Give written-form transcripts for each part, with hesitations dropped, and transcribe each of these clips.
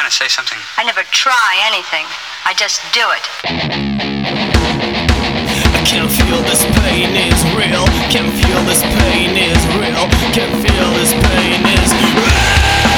to say something? I never try anything. I just do it. I can feel this pain is real. Can feel this pain is real. Can feel this pain is real.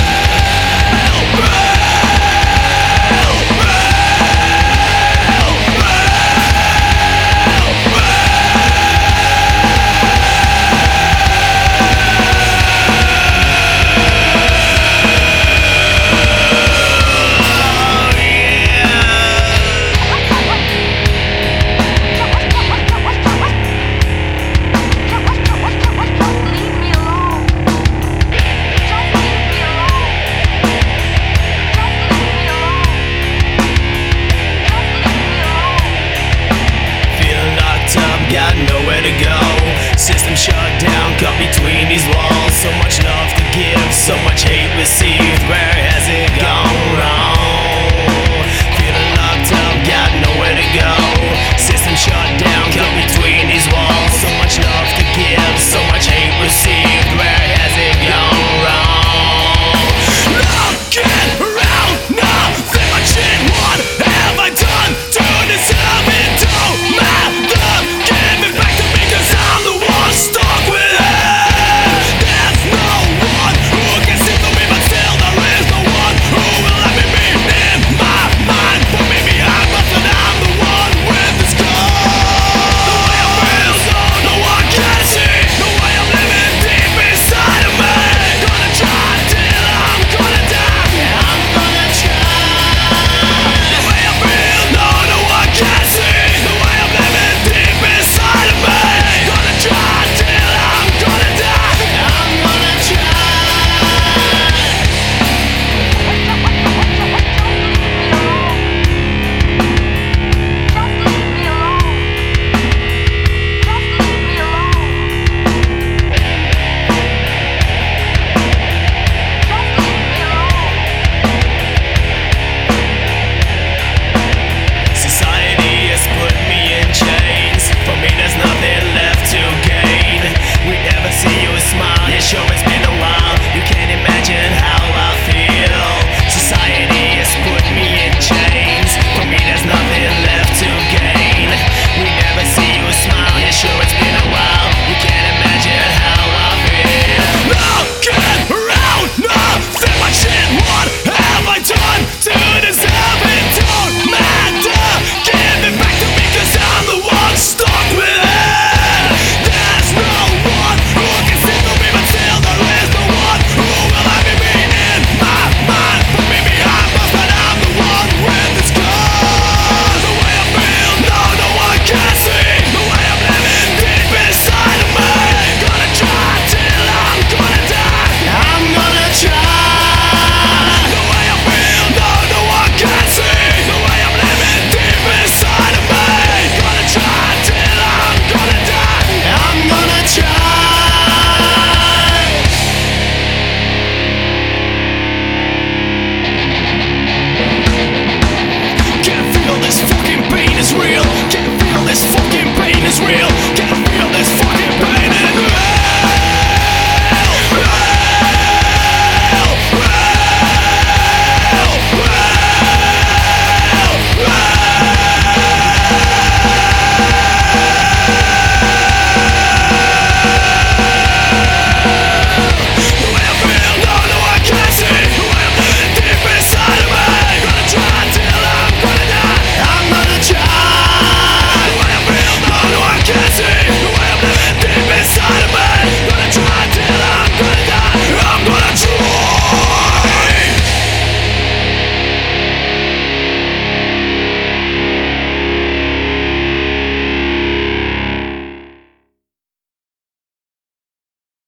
Got nowhere to go. System shut down, caught between these walls. So much love to give, so much hate received.